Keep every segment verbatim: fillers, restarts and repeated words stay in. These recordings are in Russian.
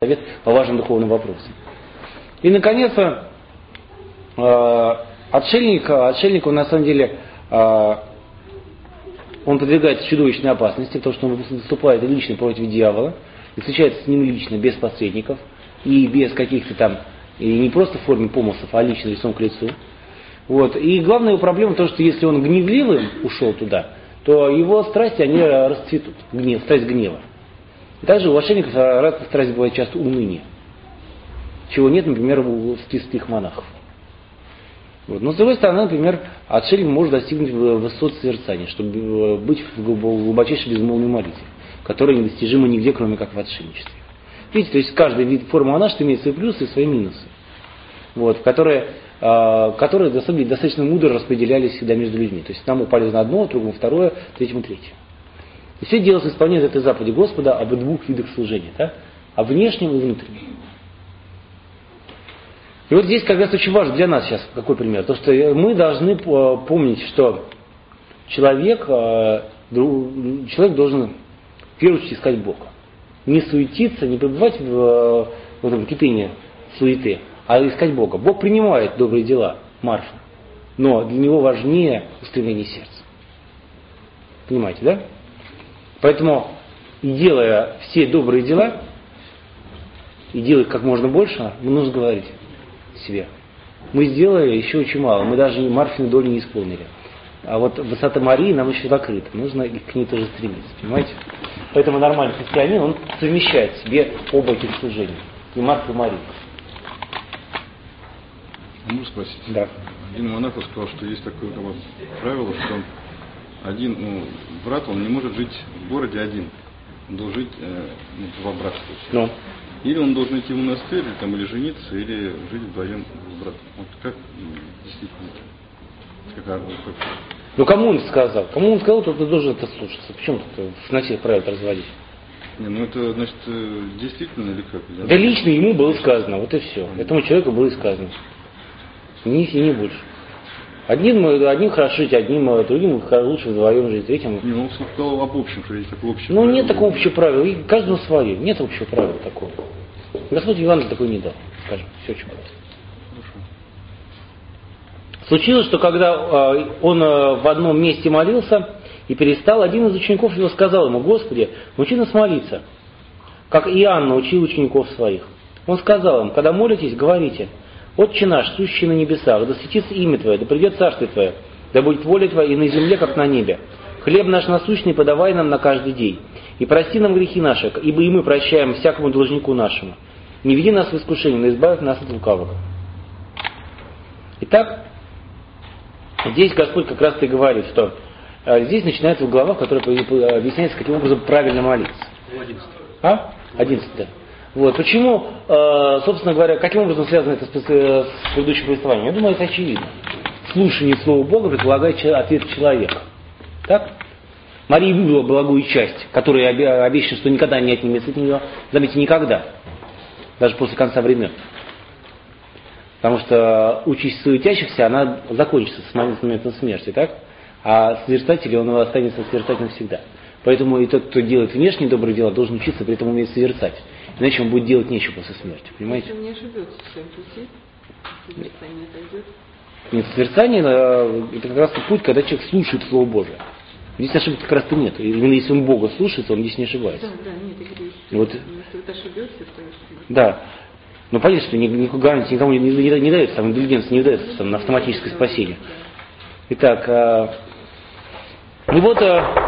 совет по важным духовным вопросам. И, наконец, отшельник, отшельник, он на самом деле, он подвергается чудовищной опасности, потому что он выступает лично против дьявола, и встречается с ним лично, без посредников, и без каких-то там, и не просто в форме помыслов, а лично лицом к лицу. Вот. И главная его проблема в том, что если он гневливым ушел туда, то его страсти, они расцветут, гнев, страсть гнева. И также у отшельников разная страсть бывает часто уныние, чего нет, например, у святых монахов. Вот. Но с другой стороны, например, отшельник может достигнуть высот созерцания, чтобы быть в глубочайшей безмолвной молитве, которая недостижима нигде, кроме как в отшельничестве. Видите, то есть каждый вид формы монашества имеет свои плюсы и свои минусы, вот, которые, э, которые достаточно мудро распределялись всегда между людьми. То есть одному полезно одно, другому второе, третьему третье. И все дело с исполнением этой заповеди Господа об двух видах служения, да? О внешнем и внутреннем. И вот здесь как раз очень важно для нас сейчас, какой пример, то что мы должны помнить, что человек, человек должен в первую очередь искать Бога. Не суетиться, не пребывать в, в этом кипении суеты, а искать Бога. Бог принимает добрые дела, Марфа, но для него важнее устремление сердца. Понимаете, да? Поэтому, делая все добрые дела, и делать как можно больше, нужно говорить себе. Мы сделали еще очень мало, мы даже Марфину долю не исполнили. А вот высота Марии нам еще закрыта, нужно к ней тоже стремиться, понимаете? Поэтому нормальный христианин, он совмещает в себе оба этих служения, и Марфу, и Марию. Можно спросить? Да. Один монах сказал, что есть такое вот правило, что один, ну, брат, он не может жить в городе один, он должен жить э, ну, во братстве. Ну. Или он должен идти в монастырь, или, там, или жениться, или жить вдвоем с братом. Вот как действительно? Как, как... Ну кому он сказал? Кому он сказал, то ты должен это слушаться. Почему тут на всех правил разводить? Не, ну это, значит, действительно или как? Да, да лично ему было сказано, вот и все. Этому человеку было сказано. Ни и не больше. Одним, одним хорошо жить, одним, другим лучше вдвоем жить, третьим... Не, он сказал об общем, что есть такое общее Ну правило. нет такого общего правила, и каждого свое, нет общего правила такого. Господь Евангелие такой не дал, скажем, все очень просто. Хорошо. Случилось, что когда э, он э, в одном месте молился и перестал, один из учеников его сказал ему: Господи, научи нас молиться, как Иоанн научил учеников своих. Он сказал им: когда молитесь, говорите: Отче наш, сущий на небесах, да светится имя Твое, да придет царствие Твое, да будет воля Твоя и на земле, как на небе. Хлеб наш насущный подавай нам на каждый день. И прости нам грехи наши, ибо и мы прощаем всякому должнику нашему. Не веди нас в искушение, но избавь нас от лукавого. Итак, здесь Господь как раз и говорит, что э, здесь начинается глава, в которой объясняется, каким образом правильно молиться. одиннадцатый. А? одиннадцатый, да. Вот. Почему, э, собственно говоря, каким образом связано это с, с предыдущим повествованием? Я думаю, это очевидно. Слушание слова Бога предполагает ответ человека. Так? Мария выбрала благую часть, которая обещана, что никогда не отнимется от нее. Заметьте, никогда. Даже после конца времен. Потому что участь суетящихся, она закончится с моментом смерти, так? А созерцатель, он останется созерцателем всегда. Поэтому и тот, кто делает внешние добрые дела, должен учиться при этом уметь созерцать. Иначе он будет делать нечего после смерти, понимаете? Если он не ошибется в своем пути, созерцание отойдет. Нет, созерцание это как раз путь, когда человек слушает Слово Божие. Здесь ошибки как раз-то нет. Именно если он Бога слушается, он здесь не ошибается. Да, да, нет, я говорю, вот. если ты ошибешься, то... Да. Но понятно, что никакой гарантии никому не, не, не дается, там, индульгенция не дается там, на автоматическое спасение. Итак, а, и вот... А,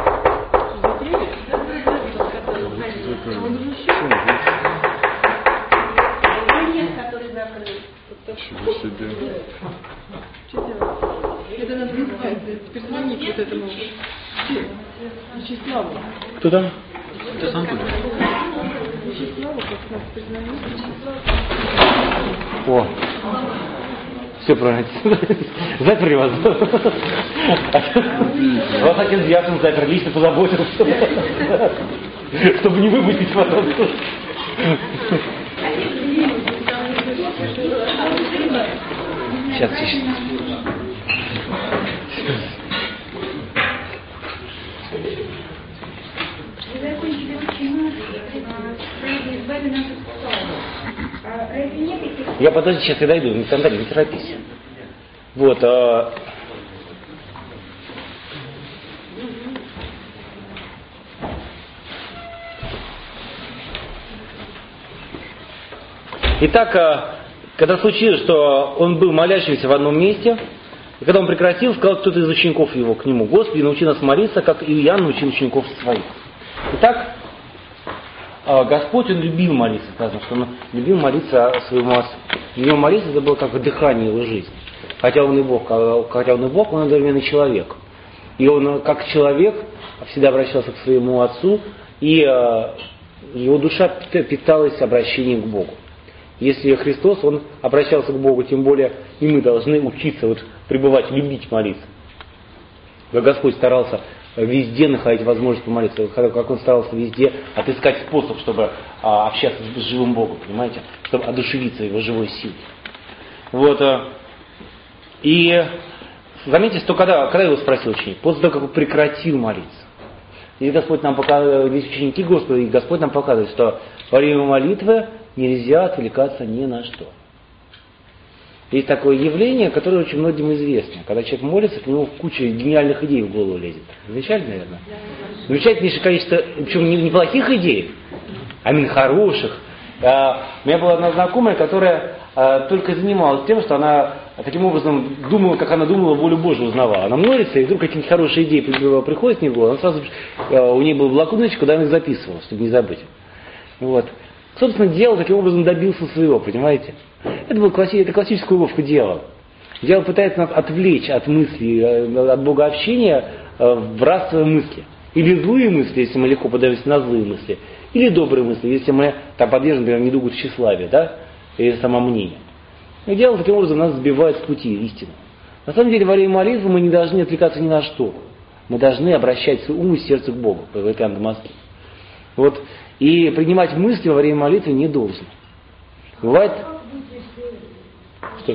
Чего себе. Что делать? Это надо искать, теперь звонить вот этому Вячеславу. Кто там? Это сам будет. Вячеславу, как нас признают, Вячеславу. О, все правильно. Заперли вас. Вас отец Дьякон запер, лично позаботился, чтобы не выпустить вас оттуда. Сейчас, сейчас. Когда закончили почему избави нас от Я подожди, сейчас я дойду, не скандали, не торопись. Вот. А... Итак, когда случилось, что он был молящимся в одном месте, и когда он прекратил, сказал кто-то из учеников его к нему: Господи, научи нас молиться, как и Иоанн научил учеников своих. Итак, Господь, Он любил молиться, сказано, что Он любил молиться своему Отцу. Для Него молиться это было как дыхание Его жизни. Хотя Он и Бог, хотя Он и Бог, Он одновременно человек. И Он, как человек, всегда обращался к своему Отцу, и Его душа питалась обращением к Богу. Если Христос, Он обращался к Богу, тем более и мы должны учиться вот, пребывать, любить молиться. Как Господь старался везде находить возможность помолиться, как Он старался везде отыскать способ, чтобы а, общаться с живым Богом, понимаете, чтобы одушевиться Его живой силой. Вот. И заметьте, что когда, когда Его спросил ученик, после того, как Он прекратил молиться. И Господь нам показывает, здесь ученики Господа, и Господь нам показывает, что во время молитвы нельзя отвлекаться ни на что. Есть такое явление, которое очень многим известно. Когда человек молится, к нему куча гениальных идей в голову лезет. Замечательно, наверное? Замечательнейшее количество, причем не неплохих идей, а именно хороших. А, у меня была одна знакомая, которая а, только занималась тем, что она таким образом думала, как она думала, волю Божию узнавала. Она молится, и вдруг какие-нибудь хорошие идеи приходят в нее в голову, она сразу, а, у нее был блокнотик, куда она их записывала, чтобы не забыть. Вот. Собственно, дьявол таким образом добился своего, понимаете? Это была класси... это классическая уловка дьявола. Дьявол пытается нас отвлечь от мысли, от богообщения в растовые мысли. Или злые мысли, если мы легко подаемся на злые мысли, или добрые мысли, если мы там подвержены, например, недугу тщеславия, да, или самомнения. И дьявол таким образом нас сбивает с пути истины. На самом деле, во время молитвы мы не должны отвлекаться ни на что. Мы должны обращать свой ум и сердце к Богу, по Иоанн Дамаскин. Вот. И принимать мысли во время молитвы не должен. Бывает... Что?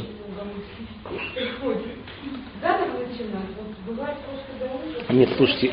Нет, слушайте.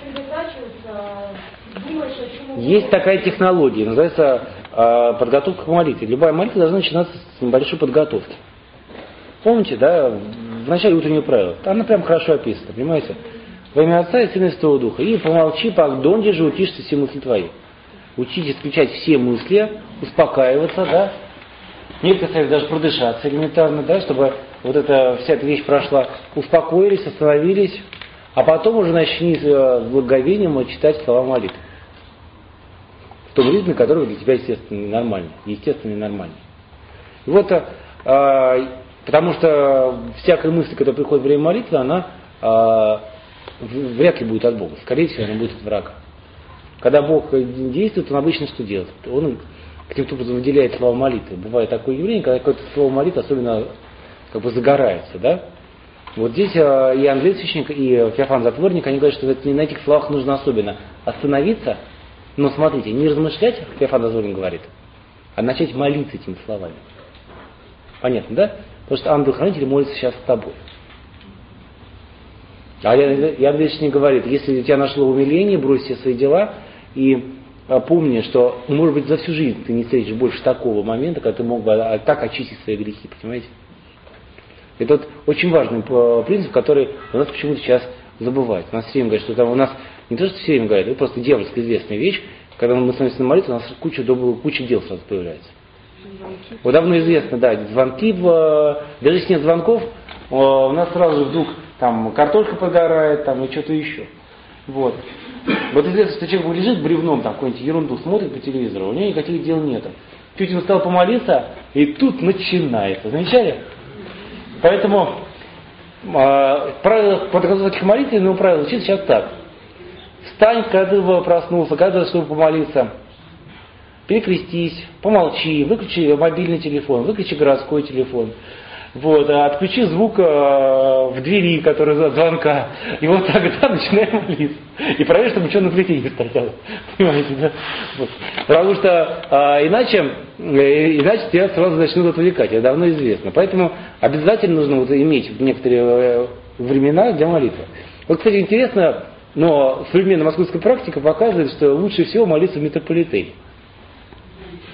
Есть такая технология, называется э, подготовка к молитве. Любая молитва должна начинаться с небольшой подготовки. Помните, да, в начале утреннего правила. Она прям хорошо описана, понимаете? Во имя Отца и Сына и Святого Духа. И помолчи, погдонде же утишься все мысли твои. Учитесь включать все мысли, успокаиваться, да. Некоторые советуют даже продышаться элементарно, да, чтобы вот эта вся эта вещь прошла. Успокоились, остановились, а потом уже начни с благоговением читать слова молитвы. В том ритме, который для тебя, естественно, нормальный. Естественно, нормальный. И вот, а, потому что всякая мысль, которая приходит во время молитвы, она а, вряд ли будет от Бога. Скорее всего, она будет от врага. Когда Бог действует, он обычно что делает? Он каким-то образом выделяет слова молитвы. Бывает такое явление, когда какое-то слово молитвы особенно как бы загорается, да? Вот здесь и Андрей Священник, и Феофан Затворник, они говорят, что на этих словах нужно особенно остановиться, но смотрите, не размышлять, как Феофан Затворник говорит, а начать молиться этими словами. Понятно, да? Потому что ангел-хранитель молится сейчас с тобой. А Иоанн Вечный говорит, если тебя нашло умиление, брось все свои дела и а, помни, что, может быть, за всю жизнь ты не встретишь больше такого момента, когда ты мог бы а, так очистить свои грехи, понимаете? Это вот очень важный принцип, который у нас почему-то сейчас забывают. У нас все время говорят, что там у нас, не то, что все время говорят, это просто дьявольская известная вещь, когда мы становимся на молитву, у нас куча, куча дел сразу появляется. Вот давно известно, да, звонки, даже если нет звонков, у нас сразу вдруг там картошка подгорает, там и что-то еще. Вот. Вот известно, что человек лежит бревном, там какую-нибудь ерунду смотрит по телевизору, у него никаких дел нету. Чуть он стал помолиться, и тут начинается. Замечали? Поэтому э, правило подготовки к молитве, ну, правило звучит сейчас так. Встань, когда ты проснулся, когда чтобы помолиться, перекрестись, помолчи, выключи мобильный телефон, выключи городской телефон. Вот, отключи звук э, в двери, который за звонка, и вот тогда начинаем молиться. И проверь, чтобы ничего на плите не стояло. Понимаете, да? Вот. Потому что э, иначе, э, иначе тебя сразу начнут отвлекать, это давно известно. Поэтому обязательно нужно вот, иметь некоторые э, времена для молитвы. Вот, кстати, интересно, но современная московская практика показывает, что лучше всего молиться в метрополитене.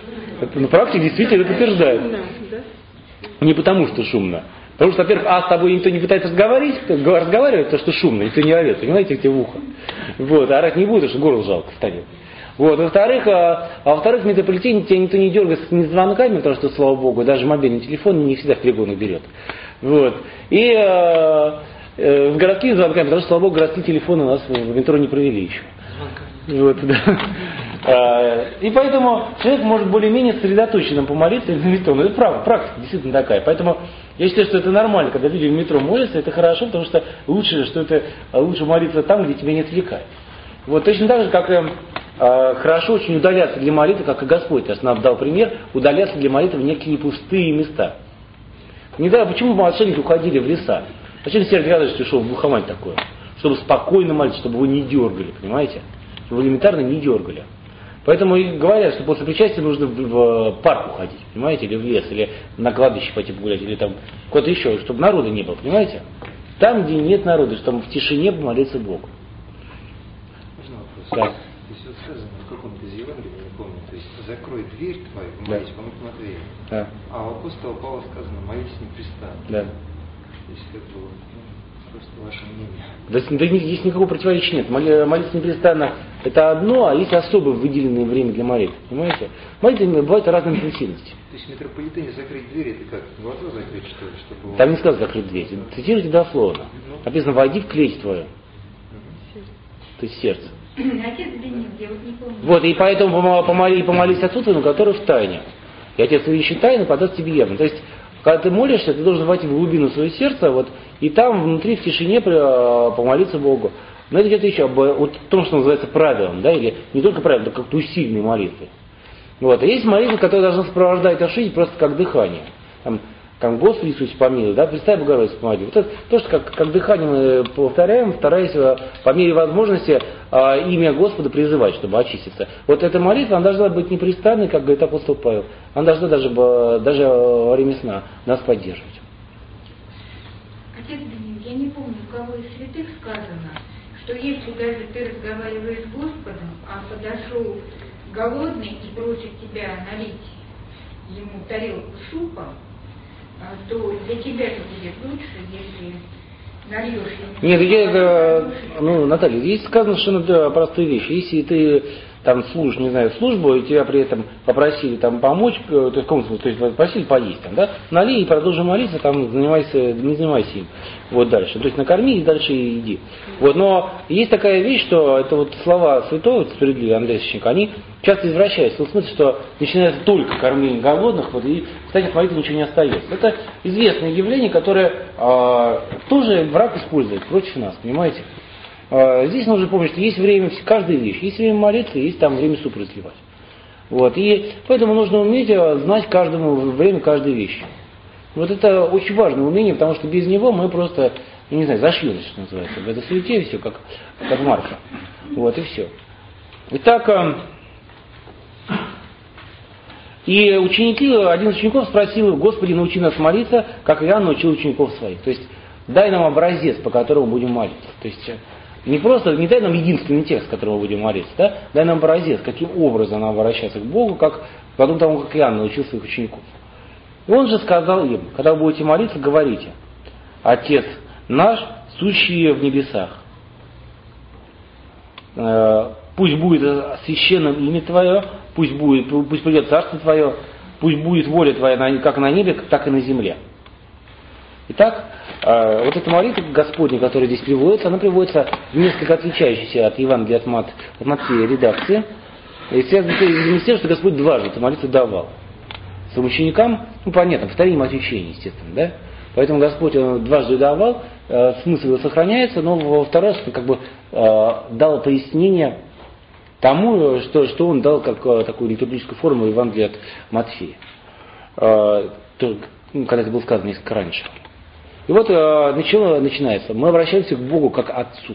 Это, на практике действительно это утверждает. Да, да. Не потому, что шумно. Потому что, во-первых, а с тобой никто не пытается разговаривать, разговаривать, то что шумно, никто не орет, понимаете, тебе в ухо. Вот, а орать не будет, потому что горло жалко станет. Вот, во-вторых, а, а во-вторых, в метрополитене тебя никто не дергает с звонками, потому что, слава богу, даже мобильный телефон не всегда в перегонах берет. Вот. И э, э, с городскими звонками, потому что, слава богу, городские телефоны у нас в метро не провели еще. Вот, да. а, и поэтому человек может более-менее сосредоточенно помолиться на метро. Но это правда, практика действительно такая. Поэтому я считаю, что это нормально, когда люди в метро молятся, это хорошо, потому что лучше, что это, лучше молиться там, где тебя не отвлекают. Вот точно так же, как и э, хорошо очень удаляться для молитвы, как и Господь нас нам дал пример, удаляться для молитвы в некие пустые места. Не знаю, почему волшебники уходили в леса. Зачем Сергей Градович ушел в глухомань такое? Чтобы спокойно молиться, чтобы его не дергали, понимаете? Чтобы его элементарно не дергали. Поэтому и говорят, что после причастия нужно в, в парк уходить, понимаете, или в лес, или на кладбище пойти погулять, или там куда-то еще, чтобы народа не было, понимаете? Там, где нет народа, чтобы в тишине помолиться Богу. Можно вопрос? Да. Здесь вот сказано в каком-то из Евангелий, не помню, то есть закрой дверь твою, молись, да. По Матвею. Да. А у апостола Павла сказано, молитесь непрестанно. Да. То есть как бы, ну, просто ваше мнение. Да, да здесь никакого противоречия нет. Молиться непрестанно это одно, а есть особо выделенное время для молитвы. Понимаете? Молитва бывает разной интенсивности. То есть в метрополитене закрыть дверь, это как? Глаза закрыть, что ли? Чтобы... Там не сказано закрыть дверь. Цитируйте дословно. Ну. Написано, войди в клеть твою. Угу. То есть сердце. Отец Бенин, я вот не помню. Вот, и поэтому помоли, помолись Отцу твоему, который в тайне. И Отец, видящий тайну, подаст тебе явно. То есть, когда ты молишься, ты должен войти в глубину своего сердца, вот, и там внутри в тишине помолиться Богу. Но это идет еще об вот, том, что называется правилом, да, или не только правилом, но как-то усиленной молитвой. Вот. И есть молитва, которая должна сопровождать ошибки просто как дыхание. Там, как Господи Иисусе помилуй, да, представь Богородицу помоги. Вот это то, что как, как дыхание мы повторяем, стараясь по мере возможности а, имя Господа призывать, чтобы очиститься. Вот эта молитва, она должна быть непрестанной, как говорит апостол Павел. Она должна даже, даже во время сна нас поддерживать. Отец Бенин, я не помню, у кого из святых сказано, что если даже ты разговариваешь с Господом, а подошел голодный и просит тебя налить ему тарелку супа, то для тебя это будет лучше, если нальешь ему... Нет, я это, ну, Наталья, здесь сказано совершенно простые вещи. Если ты там служишь, не знаю, службу, и тебя при этом попросили там помочь, то есть, в каком смысле, то есть попросили поесть там, да, налей и продолжи молиться, там, занимайся, не занимайся им, вот дальше. То есть накорми и дальше иди. Вот, но есть такая вещь, что это вот слова святого, справедливого Андрея Священника, они часто извращаются, в том смысле, что начинается только кормление голодных, вот, и, кстати, от молитвы ничего не остается. Это известное явление, которое э, тоже враг использует против нас, понимаете? Здесь нужно помнить, что есть время, каждая вещь, есть время молиться, есть там время суп разливать. Вот. И поэтому нужно уметь знать каждому время каждой вещи. Вот это очень важное умение, потому что без него мы просто, я не знаю, зашьемся, что называется, в этой суете все, как, как Марфа. Вот и все. Итак, и ученики, один из учеников спросил: Господи, научи нас молиться, как Иоанн научил учеников своих. То есть дай нам образец, по которому будем молиться. То есть не просто, не дай нам единственный текст, которого мы будем молиться, да? Дай нам образец, каким образом нам обращаться к Богу, как потом тому, как Иоанн научил своих учеников. И он же сказал им: когда вы будете молиться, говорите: Отец наш, сущий в небесах, пусть будет священным имя Твое, пусть будет, пусть придет царство Твое, пусть будет воля Твоя как на небе, так и на земле. Итак, вот эта молитва Господня, которая здесь приводится, она приводится в несколько отличающейся от Евангелия от, Мат, от Матфея редакции. И связано с тем, что Господь дважды эту молитву давал своим ученикам, ну понятно, повторение отвечения, естественно, да? Поэтому Господь он дважды давал, э, смысл его сохраняется, но во второй раз как бы э, дал пояснение тому, что, что он дал как э, такую литургическую форму Евангелия от Матфея, э, то, ну, когда это было сказано несколько раньше. И вот э, начало, начинается. Мы обращаемся к Богу как Отцу.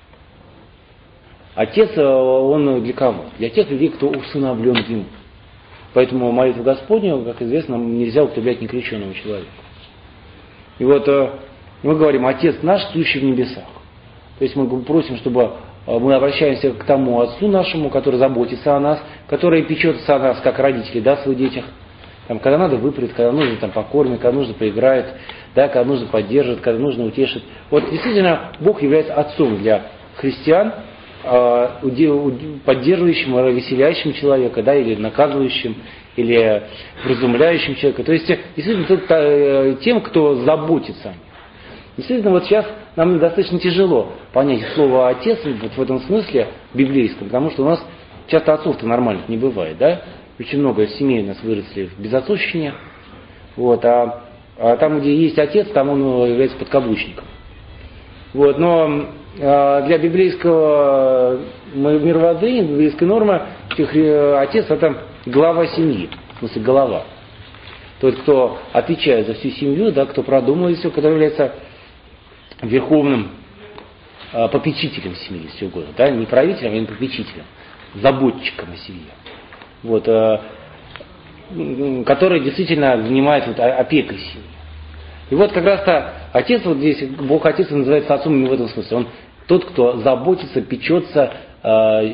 Отец, э, он для кого? Для тех людей, кто усыновлен Ему. Поэтому молитва Господня, как известно, нельзя употреблять некрещенного человека. И вот э, мы говорим: Отец наш, сущий в небесах. То есть мы просим, чтобы мы обращаемся к тому Отцу нашему, который заботится о нас, который печется о нас, как родители, да, о своих детях. Там, когда надо, выпрет, когда нужно, там, покормит, когда нужно, поиграет, да, когда нужно, поддержит, когда нужно, утешит. Вот действительно Бог является отцом для христиан, поддерживающим, веселящим человека, да, или наказывающим, или вразумляющим человека. То есть, действительно, тем, кто заботится о них. Действительно, вот сейчас нам достаточно тяжело понять слово «отец» вот в этом смысле библейском, потому что у нас часто отцов-то нормальных не бывает, да? Очень много семей у нас выросли в безотцовщине, вот, а, а там, где есть отец, там он является подкаблучником. Вот, но а, для библейского мировоззрения, библейской нормы, отец — это глава семьи, в смысле голова. Тот, кто отвечает за всю семью, да, кто продумывает все, кто является верховным э, попечителем семьи, если угодно, да, не правителем, а именно попечителем, заботчиком о семье, вот, э, который действительно занимает вот, опекой семьи. И вот как раз-то отец, вот здесь Бог Отец называется отцом не в этом смысле, он тот, кто заботится, печется, э,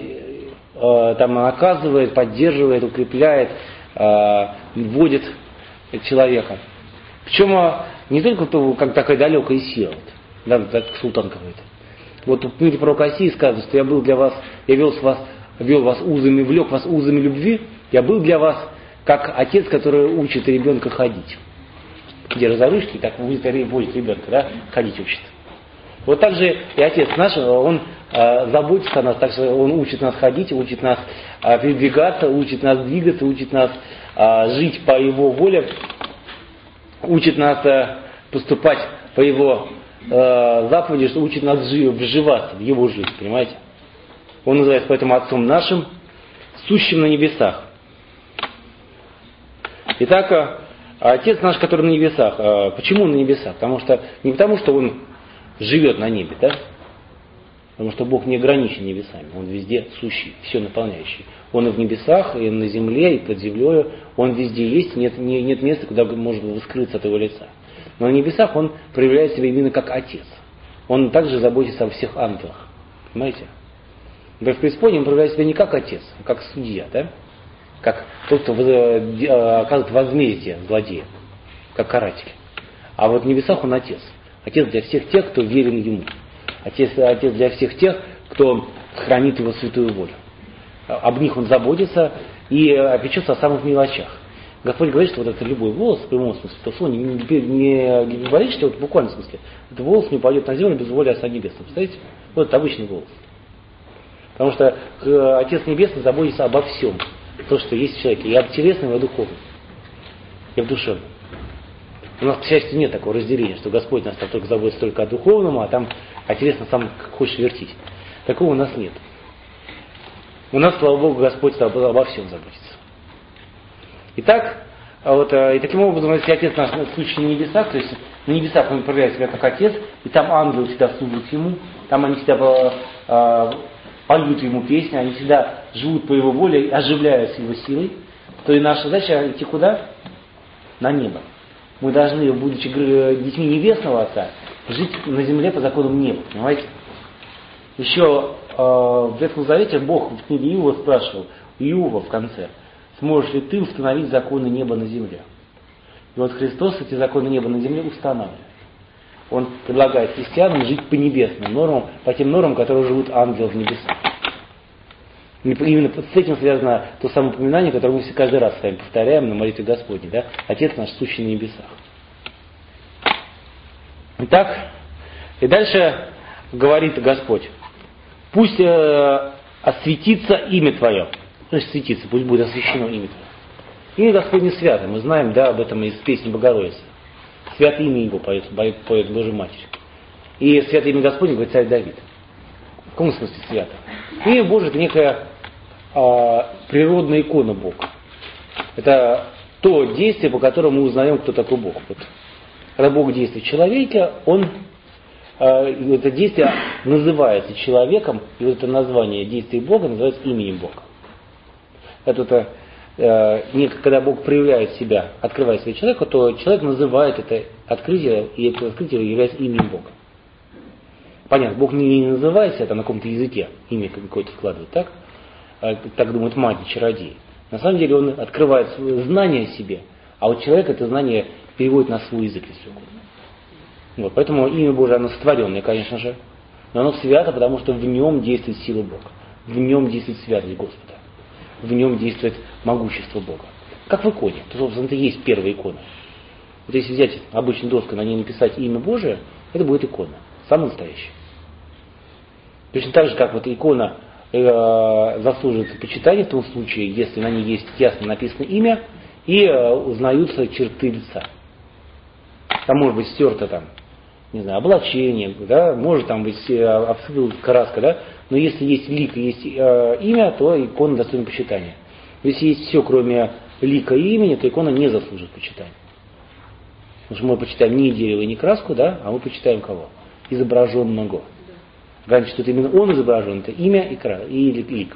э, там, наказывает, поддерживает, укрепляет, э, вводит человека. Причем не только как такая далекая сила, да, как султан какой-то. Вот в книге пророка Осии сказано, что я был для вас, я вел вас, вел вас узами, влек вас узами любви, я был для вас как отец, который учит ребенка ходить. Где разоружки, так будет возит ребенка, да, ходить учит. Вот так же и отец наш, он э, заботится о нас, так что он учит нас ходить, учит нас э, передвигаться, учит нас двигаться, учит нас э, жить по его воле, учит нас э, поступать по его э, заповеди, что учит нас жив, вживаться в его жизнь, понимаете? Он называется поэтому Отцом нашим, сущим на небесах. Итак, э, Отец наш, который на небесах. Э, почему на небесах? Потому что, не потому, что он живет на небе, да? Потому что Бог не ограничен небесами, Он везде сущий, все наполняющий. Он и в небесах, и на земле, и под землей, Он везде есть, нет, не, нет места, куда можно скрыться от Его лица. Но на небесах Он проявляет себя именно как Отец. Он также заботится о всех ангелах, понимаете? В преисподней Он проявляет себя не как Отец, а как судья, да? Как тот, кто оказывает возмездие злодея, как каратель. А вот в небесах Он Отец. Отец для всех тех, кто верен Ему. Отец, отец для всех тех, кто хранит Его святую волю. Об них Он заботится и опечется о самых мелочах. Господь говорит, что вот это любой волос, в прямом смысле, то слово не, не, не, не говорит, что вот в буквальном смысле, этот волос не пойдет на землю без воли Отца Небесного. Представляете? Вот это обычный волос. Потому что э, Отец Небесный заботится обо всем, то, что есть в человеке, и об телесном, и о духовном, и в душевном. У нас, к счастью, нет такого разделения, что Господь нас только заботится только о духовном, а там о телесном сам как хочешь вертить. Такого у нас нет. У нас, слава Богу, Господь обо всем заботится. Итак, вот, и таким образом, если Отец наш сущий на небесах, то есть на небесах Он проявляет себя как Отец, и там ангелы всегда служат Ему, там они всегда э, поют Ему песни, они всегда живут по Его воле, оживляются Его силой, то и наша задача идти куда? На небо. Мы должны, будучи детьми небесного Отца, жить на земле по законам неба, понимаете? Еще э, в Ветхом Завете Бог в книге Иова спрашивал, Иова в конце, сможешь ли ты установить законы неба на земле? И вот Христос эти законы неба на земле устанавливает. Он предлагает христианам жить по небесным нормам, по тем нормам, которые живут ангелы в небесах. И именно с этим связано то самое упоминание, которое мы все каждый раз с вами повторяем на молитве Господней, да? Отец наш, сущий на небесах. Итак, и дальше говорит Господь, пусть э, осветится имя Твое. Значит, светится, пусть будет освящено имя Твое. Имя Господне свято, мы знаем, да, об этом из песни Богородицы. Святое имя Его поет, поет Божья Матерь. И святое имя Господне говорит царь Давид. В каком смысле свято? Имя Божие — это некая а, природная икона Бога. Это то действие, по которому мы узнаем, кто такой Бог. Вот. Когда Бог действует в человеке, он, а, это действие называется человеком, и вот это название действия Бога называется именем Бога. Это, это а, когда Бог проявляет себя, открывает себя человеку, то человек называет это открытие, и это открытие является именем Бога. понятно, Бог не называется это на каком-то языке, имя какое-то вкладывает, так? Так думают маги, чародеи. На самом деле он открывает свое знание о себе, а вот человек это знание переводит на свой язык, если угодно. Вот, поэтому имя Божие, оно сотворенное, конечно же, но оно свято, потому что в нем действует сила Бога, в нем действует святость Господа, в нем действует могущество Бога. Как в иконе, то, собственно, это и есть первая икона. Вот если взять обычную доску, на ней написать имя Божие, это будет икона, самая настоящая. Точно так же, как вот икона э, заслуживает почитания в том случае, если на ней есть ясно написано имя и э, узнаются черты лица. Там может быть стерто там, не знаю, облачение, да, может там быть э, обсыпана краска, да, но если есть лик и есть э, имя, то икона достойна почитания. Если есть все, кроме лика и имени, то икона не заслуживает почитания. Потому что мы почитаем не дерево и не краску, да, а мы почитаем кого? Изображенного. Раньше что это именно он изображен, это имя и, кра... и лик.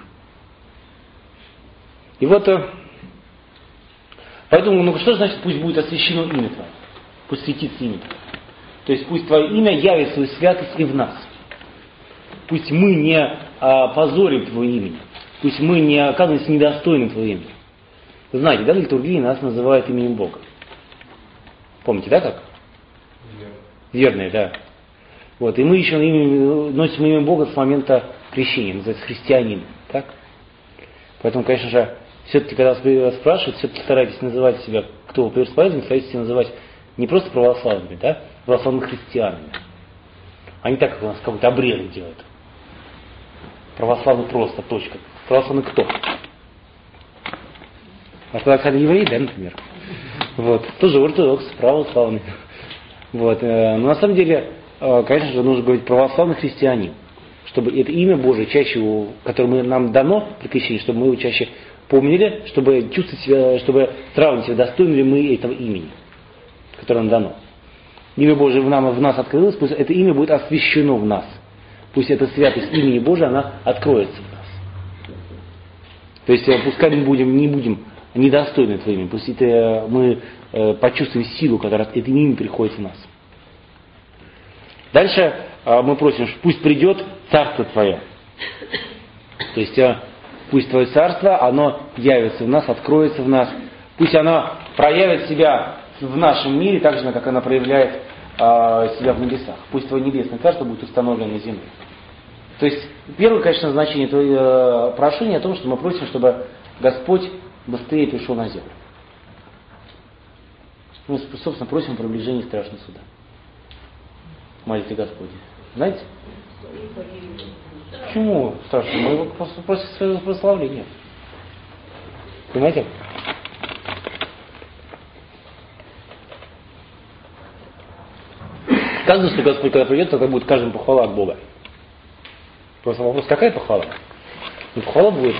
И вот, поэтому, ну что значит, пусть будет освящено имя твое? Пусть светится имя твое. То есть пусть твое имя явит свою святость и в нас. Пусть мы не а, позорим твое имя. Пусть мы не оказываемся недостойны твоего имени. Вы знаете, да, в литургии нас называют именем Бога. Помните, да, как? Верное, да. Вот, и мы еще имя, носим имя Бога с момента крещения, называется христианин, так? Поэтому, конечно же, все-таки, когда вас спрашивают, все-таки старайтесь называть себя, кто вы преисполнитель, старайтесь себя называть не просто православными, да, православными христианами. А не так, как у нас какой-то обрезы делают. Православный просто, точка. Православный кто? Ортодоксальный еврей, да, например? Вот. Тоже ортодокс, православный. Вот. Но на самом деле, конечно же, нужно говорить православный христианин, чтобы это имя Божие чаще, которое нам дано при крещении, чтобы мы его чаще помнили, чтобы чувствовать себя, чтобы сравнить себя, достойны ли мы этого имени, которое нам дано. Имя Божие в, нам, в нас открылось, пусть это имя будет освящено в нас. Пусть эта святость имени Божия, она откроется в нас. То есть, пускай мы будем, не будем недостойны твоего имени, пусть это мы э, почувствуем силу, которая от этого имени приходит в нас. Дальше э, мы просим, что пусть придет Царство Твое. То есть, э, пусть Твое Царство, оно явится в нас, откроется в нас. Пусть оно проявит себя в нашем мире, так же, как оно проявляет э, себя в небесах. Пусть Твое Небесное Царство будет установлено на земле. То есть, первое, конечно, значение этого э, прошения о том, что мы просим, чтобы Господь быстрее пришел на землю. Мы, собственно, просим приближения страшного суда. Молитве Господне. Знаете? Почему страшно? Мы его просто просим своего прославления. Понимаете? Сказано, что Господь, когда придет, тогда будет каждому похвала от Бога. Просто вопрос, какая похвала? Ну, похвала будет.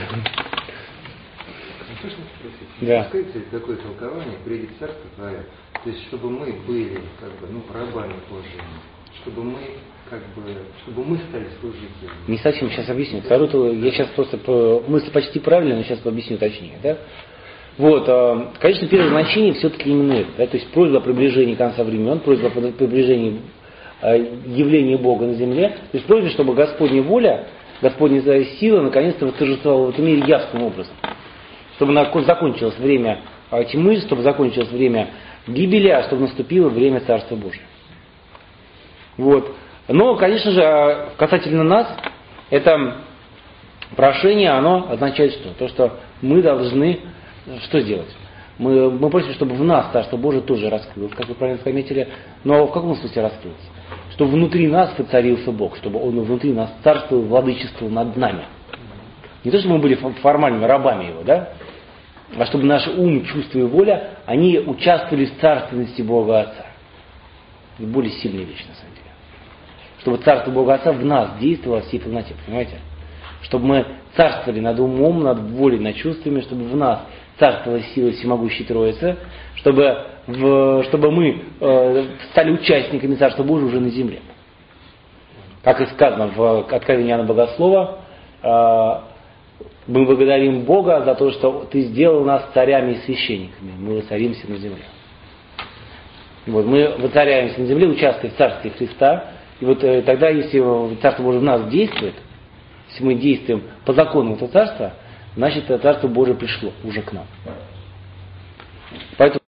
Да. Пускайте такое толкование, придет Царство Твое, то есть чтобы мы были как бы, ну, рабами Божьими, чтобы мы как бы, чтобы мы стали служителями. Не совсем, сейчас объясню. Второе, я сейчас просто мысль почти правильно, но сейчас объясню точнее, да? Вот, конечно, первое значение все-таки именно это, да? То есть просьба о приближении конца времен, просьба о приближении явления Бога на земле, то есть просьба, чтобы Господня воля, Господня сила наконец-то восторжествовала в этом мире явственным образом. Чтобы закончилось время тьмы, чтобы закончилось время гибели, а чтобы наступило время Царства Божия. Вот. Но, конечно же, касательно нас, это прошение, оно означает что? То, что мы должны что сделать? Мы, мы просим, чтобы в нас Царство Божие тоже раскрылось, как вы правильно заметили, но в каком смысле раскрылось? Чтобы внутри нас воцарился Бог, чтобы Он внутри нас царствовал, владычествовал над нами. Не то, чтобы мы были формальными рабами Его, да? А чтобы наш ум, чувство и воля, они участвовали в царственности Бога Отца. Это более сильная вещь, на самом деле. Чтобы царство Бога Отца в нас действовало во всей полноте, понимаете? Чтобы мы царствовали над умом, над волей, над чувствами, чтобы в нас царствовала сила всемогущей Троицы, чтобы, в, чтобы мы э, стали участниками Царства Божьего уже на земле. Как и сказано в Откровении Иоанна Богослова, э, мы благодарим Бога за то, что Ты сделал нас царями и священниками. Мы воцаримся на земле. Вот, мы воцаряемся на земле, участвуя в Царстве Христа, И вот э, тогда, если Царство Божие в нас действует, если мы действуем по закону этого Царства, значит, Царство Божие пришло уже к нам. Поэтому